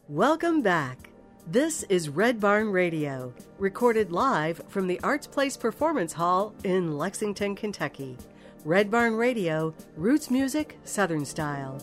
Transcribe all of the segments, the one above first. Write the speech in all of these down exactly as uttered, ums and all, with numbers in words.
Welcome back. This is Red Barn Radio, recorded live from the Arts Place Performance Hall in Lexington, Kentucky. Red Barn Radio, roots music, Southern style.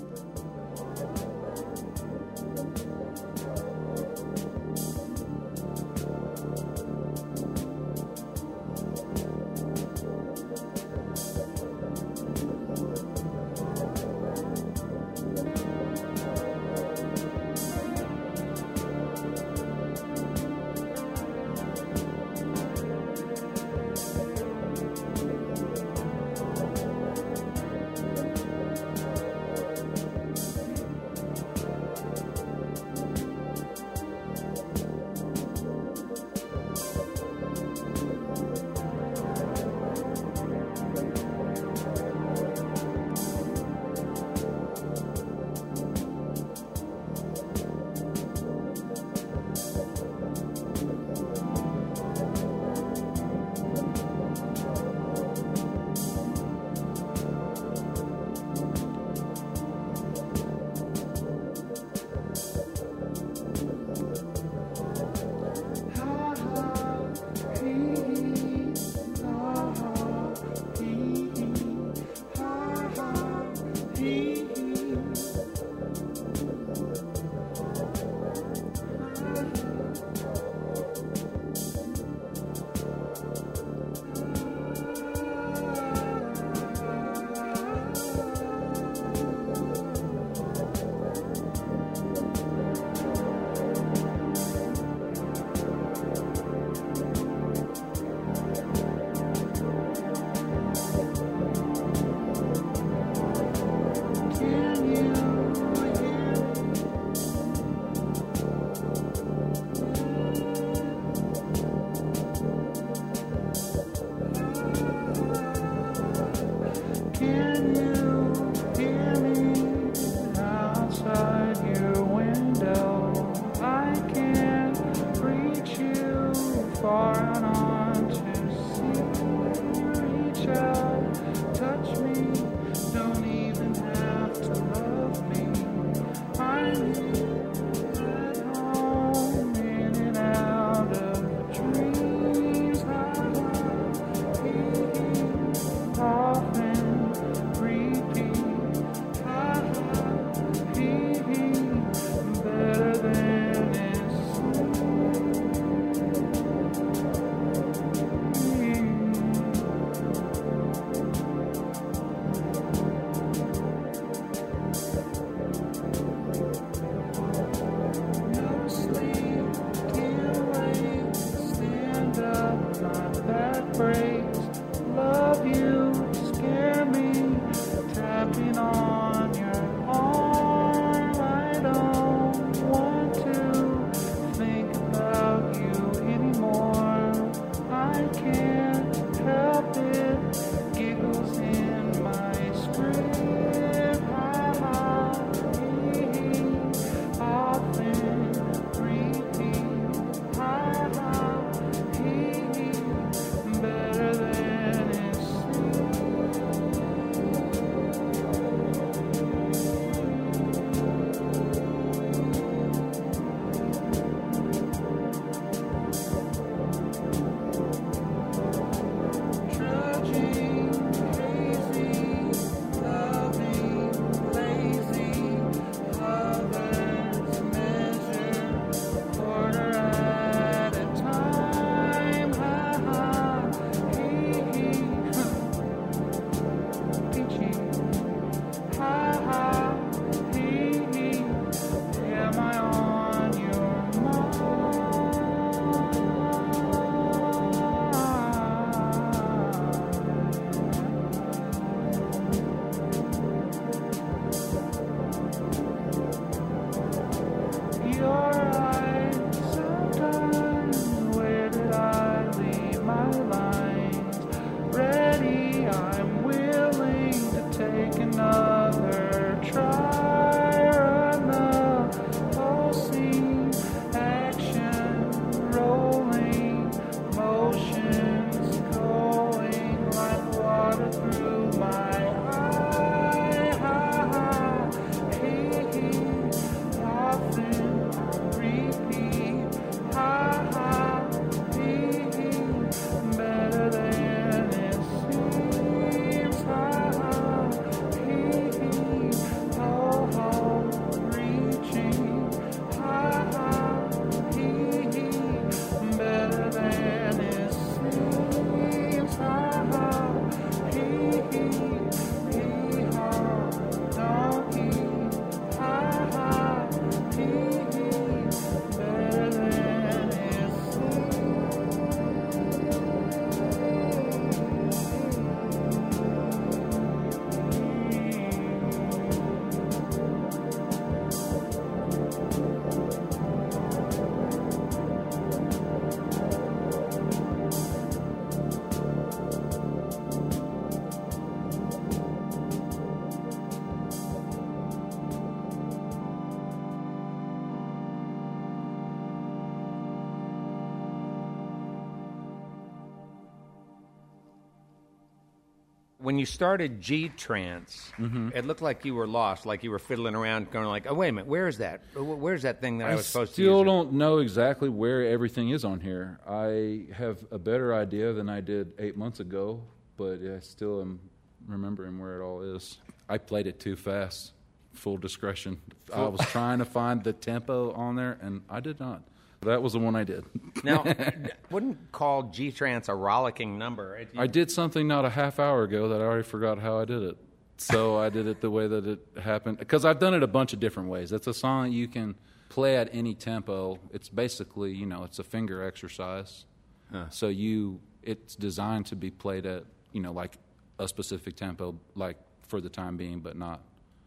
When you started G-Trance, mm-hmm. it looked like you were lost, like you were fiddling around going like, oh, wait a minute, where is that? Where's that thing that I, I was supposed to use? I still don't know exactly where everything is on here. I have a better idea than I did eight months ago, but I still am remembering where it all is. I played it too fast, full discretion. Full. I was trying to find the tempo on there, and I did not. That was the one I did. Now, wouldn't call G-Trance a rollicking number. It, I did something not a half hour ago that I already forgot how I did it. So I did it the way that it happened. Because I've done it a bunch of different ways. It's a song you can play at any tempo. It's basically, you know, it's a finger exercise. Huh. So you, it's designed to be played at, you know, like a specific tempo, like for the time being, but not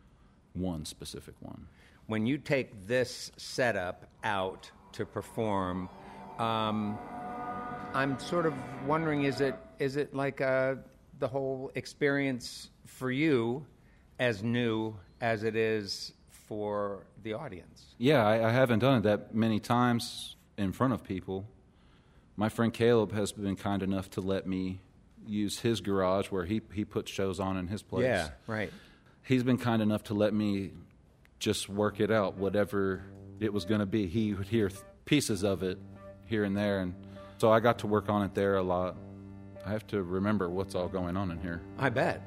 one specific one. When you take this setup out to perform, um, I'm sort of wondering, is it is it like uh, the whole experience for you as new as it is for the audience? Yeah, I, I haven't done it that many times in front of people. My friend Caleb has been kind enough to let me use his garage where he, he puts shows on in his place. Yeah, right. He's been kind enough to let me just work it out, whatever it was going to be. He would hear th- pieces of it here and there, and so I got to work on it there a lot. I have to remember what's all going on in here. I bet.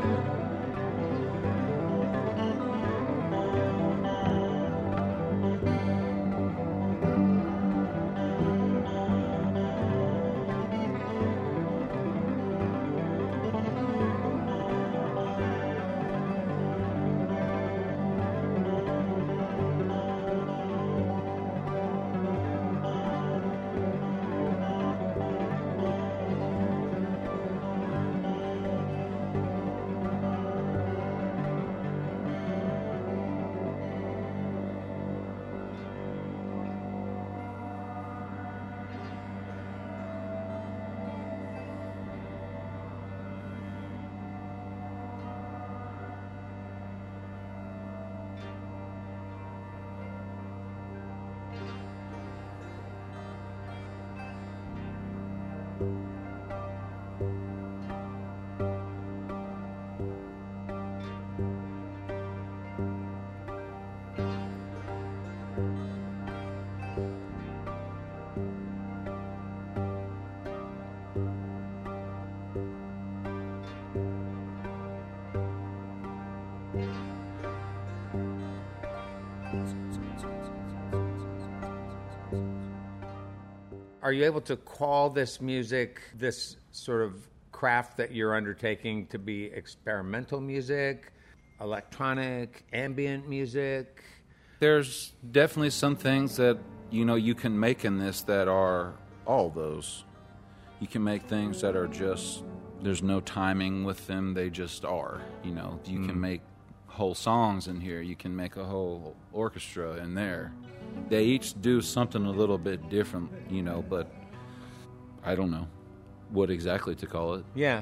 Are you able to call this music, this sort of craft that you're undertaking, to be experimental music, electronic, ambient music? There's definitely some things that, you know, you can make in this that are all those. You can make things that are just, there's no timing with them, they just are. You know, you mm. can make whole songs in here, you can make a whole orchestra in there. They each do something a little bit different, you know, but I don't know what exactly to call it. Yeah.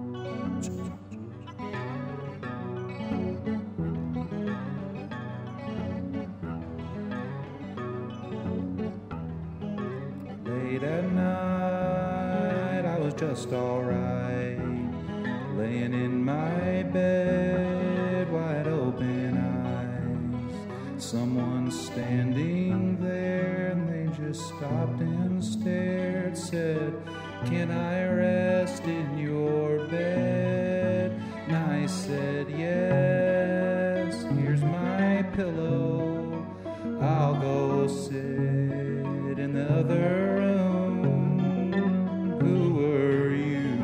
Late at night, I was just all right, laying in my bed, wide open eyes. Someone standing there, and they just stopped and stared, said, "Can I rest in your bed?" And I said, "Yes, here's my pillow, I'll go sit in the other room. Who are you?"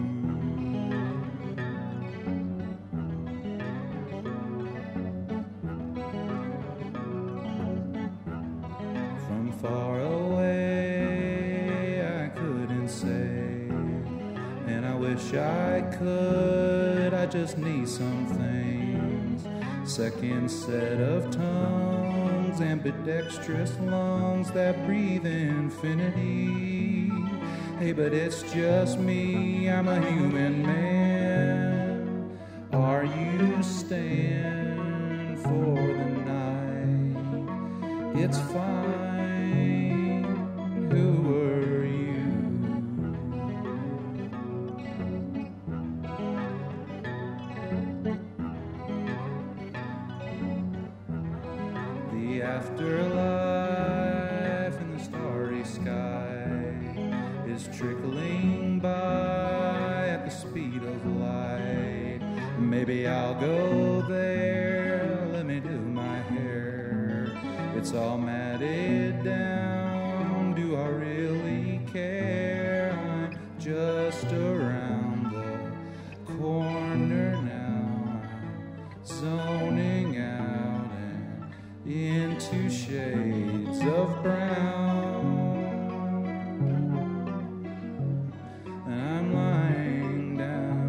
From far away I couldn't say, and I wish I could, I just need some things. Second set of tongues, ambidextrous lungs that breathe infinity. Hey, but it's just me, I'm a human man. Are you staying for the night? It's fine, who are you? The afterlife in the starry sky is trickling by at the speed of light. Maybe I'll go there, let me do my hair. It's all matted down, do I really care? I'm just around the corner now, zoning out and into shades of brown. And I'm lying down.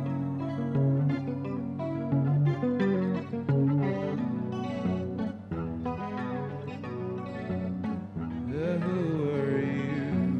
Uh, who are you?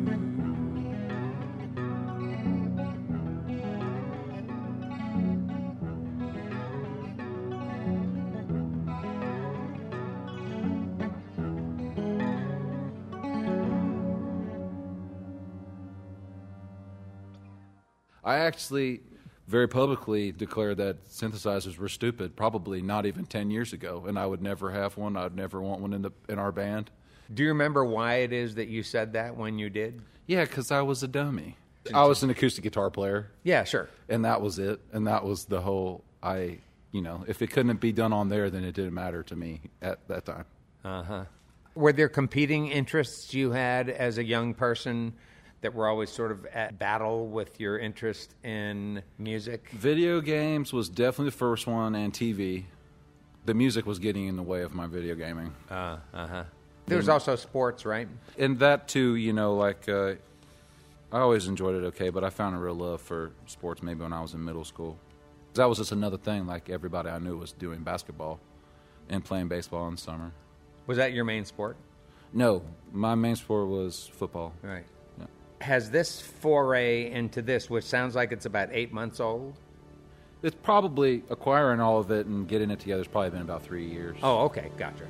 I actually very publicly declared that synthesizers were stupid, probably not even ten years ago, and I would never have one. I would never want one in the in our band. Do you remember why it is that you said that when you did? Yeah, because I was a dummy. I was an acoustic guitar player, Yeah, sure. and that was it. And that was the whole, I, you know, if it couldn't be done on there, then it didn't matter to me at that time. Uh-huh. Were there competing interests you had as a young person that were always sort of at battle with your interest in music? Video games was definitely the first one, and T V. The music was getting in the way of my video gaming. Uh, uh-huh. There was also sports, right? And that, too, you know, like, uh, I always enjoyed it okay, but I found a real love for sports maybe when I was in middle school. That was just another thing, like everybody I knew was doing basketball and playing baseball in the summer. Was that your main sport? No, my main sport was football. Right. Yeah. Has this foray into this, which sounds like it's about eight months old? It's probably acquiring all of it and getting it together has probably been about three years. Oh, okay. Gotcha.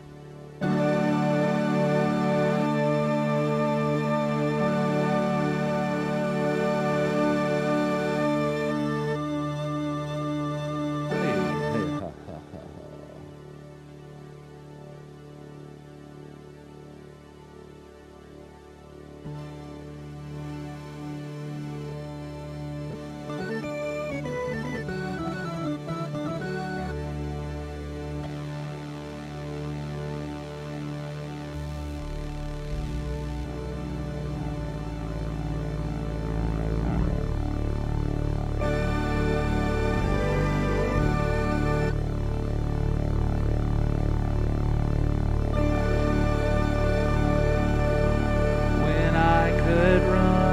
When I could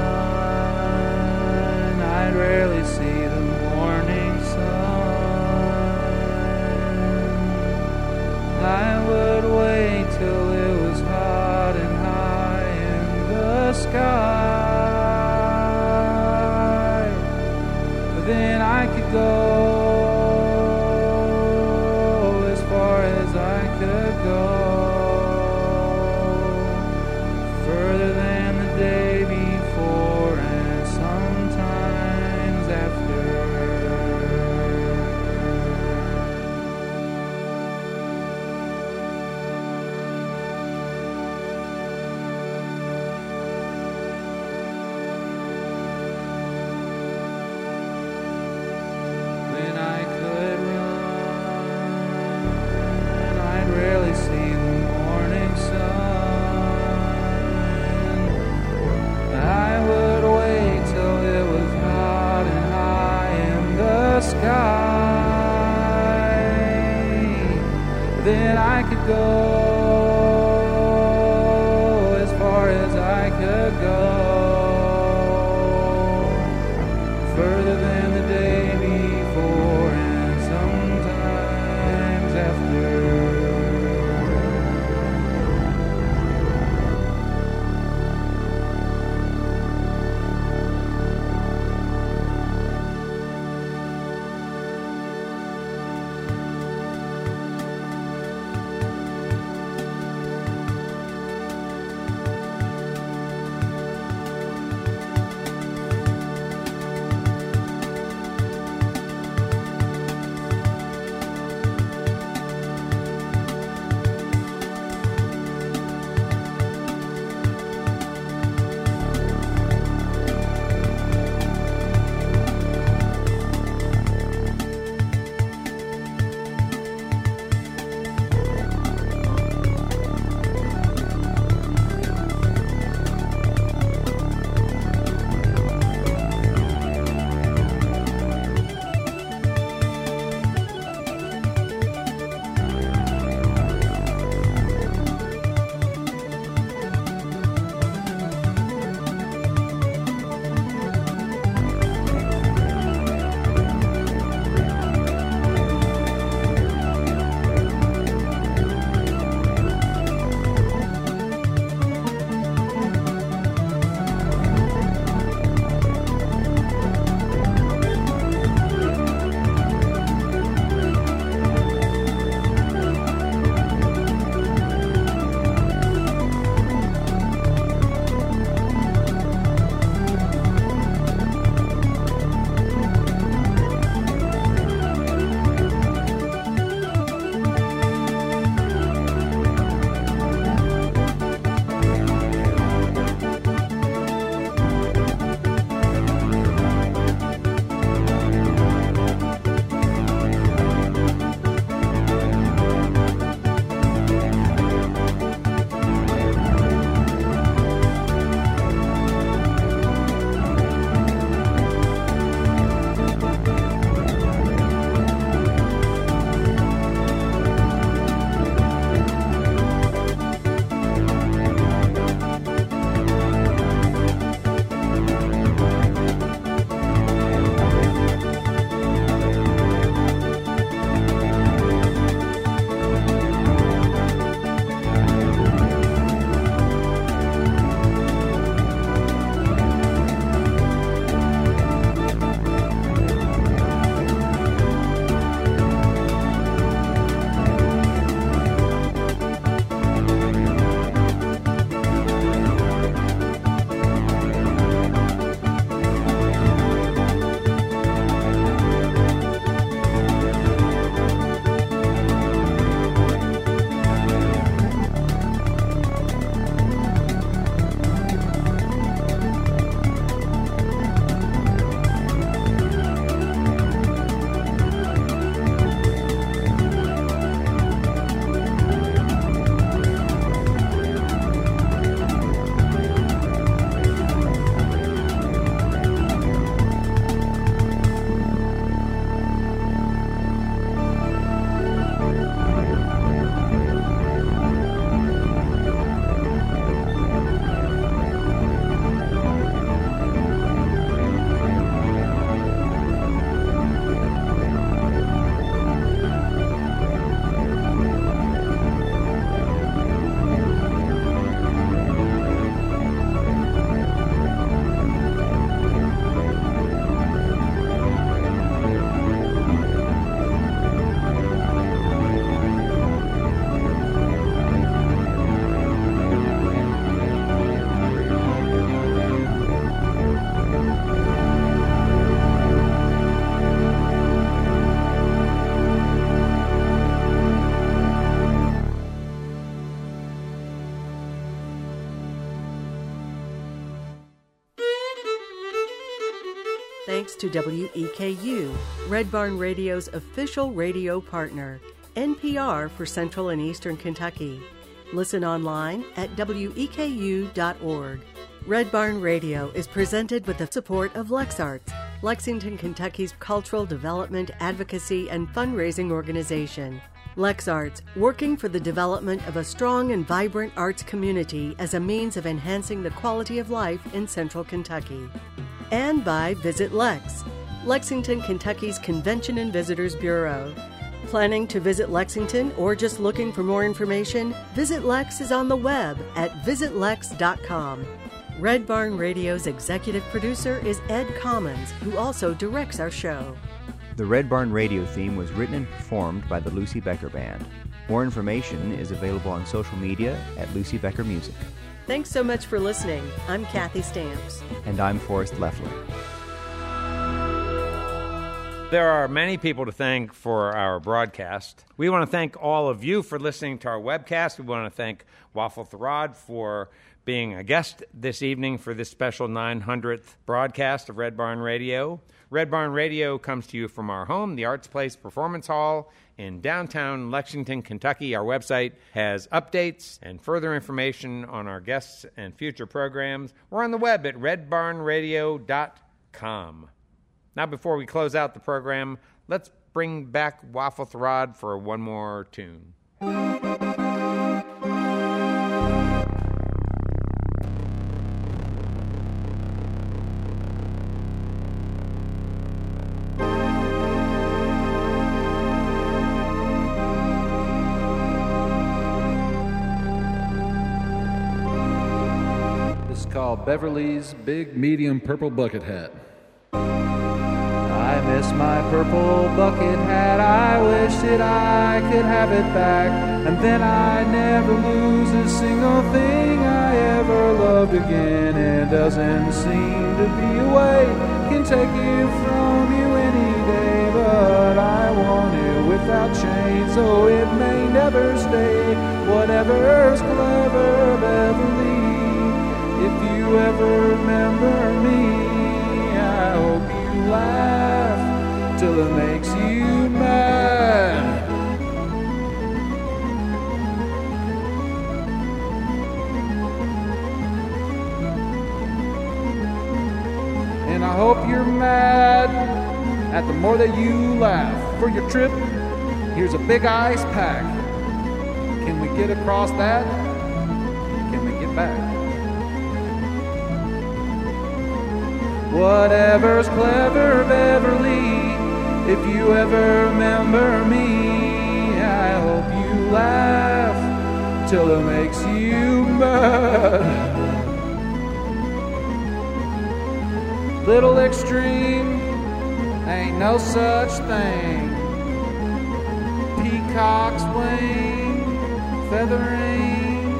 run, I'd rarely see the morning sun. I would wait till it was hot and high in the sky. Then I could go as far as I could go. Further than the day before and sometimes after. When I could run, I'd rarely see the morning sun. I would wait till it was hot and high in the sky. Then I could go as far as I could go. Further than the day before and sometimes after. to W E K U, Red Barn Radio's official radio partner, N P R for Central and Eastern Kentucky. Listen online at W E K U dot org. Red Barn Radio is presented with the support of LexArts, Lexington, Kentucky's cultural development, advocacy, and fundraising organization. LexArts, working for the development of a strong and vibrant arts community as a means of enhancing the quality of life in Central Kentucky. And by Visit Lex, Lexington, Kentucky's Convention and Visitors Bureau. Planning to visit Lexington or just looking for more information? Visit Lex is on the web at visit lex dot com. Red Barn Radio's executive producer is Ed Commons, who also directs our show. The Red Barn Radio theme was written and performed by the Lucy Becker Band. More information is available on social media at Lucy Becker Music. Thanks so much for listening. I'm Kathy Stamps. And I'm Forrest Leffler. There are many people to thank for our broadcast. We want to thank all of you for listening to our webcast. We want to thank Waffle Tharad for being a guest this evening for this special nine hundredth broadcast of Red Barn Radio. Red Barn Radio comes to you from our home, the Arts Place Performance Hall in downtown Lexington, Kentucky. Our website has updates and further information on our guests and future programs. We're on the web at red barn radio dot com. Now, before we close out the program, let's bring back Waffle Tharad for one more tune. Called Beverly's Big Medium Purple Bucket Hat. I miss my purple bucket hat, I wish that I could have it back, and then I never lose a single thing I ever loved again. It doesn't seem to be a way can take it from you any day, but I want it without change, so it may never stay. Whatever's clever, Beverly, if you ever remember me, I hope you laugh till it makes you mad. And I hope you're mad at the more that you laugh. For your trip, here's a big ice pack. Can we get across that? Can we get back? Whatever's clever, Beverly, if you ever remember me, I hope you laugh till it makes you mad. Little extreme, ain't no such thing. Peacock's wing, feathering,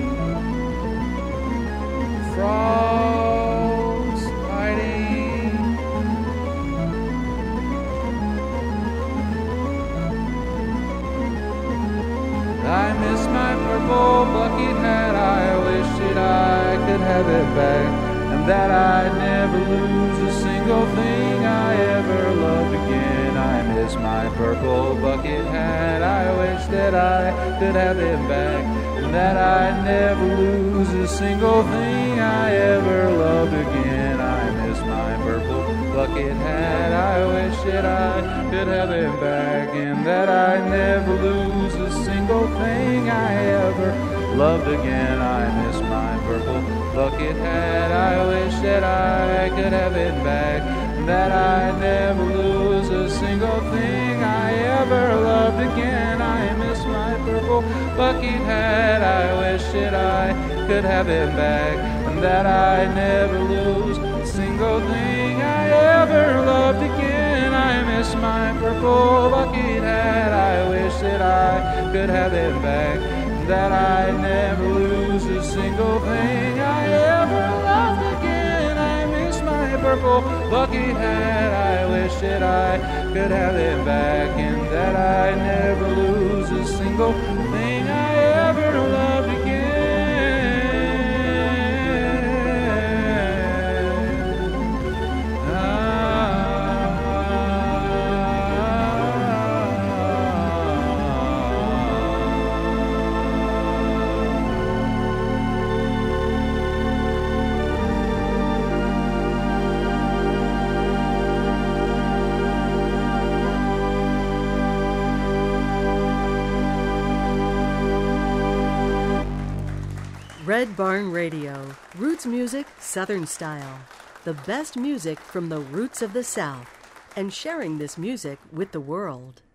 frogs hiding. I miss my purple bucket hat, I wish that I could have it back, and that I'd never lose a single thing I ever loved again. I miss my purple bucket hat, I wish that I could have it back, and that I'd never lose a single thing I ever loved again. I miss my purple bucket hat, I wish that I could have it back, and that I'd never lose a single thing I ever loved again. I miss my purple bucket hat, I wish that I could have it back, and that I'd never lose a single thing I ever loved again. I miss my purple bucket hat, I wish that I could have it back, and that I'd never lose a single thing I ever loved again. I miss my purple bucket hat, I wish that I could have it back, that I never lose a single thing I ever loved again. I miss my purple bucket hat, I wish that I could have it back, and that I never lose a single thing I ever loved again. Ah. Red Barn Radio, roots music, Southern style. The best music from the roots of the South, and sharing this music with the world.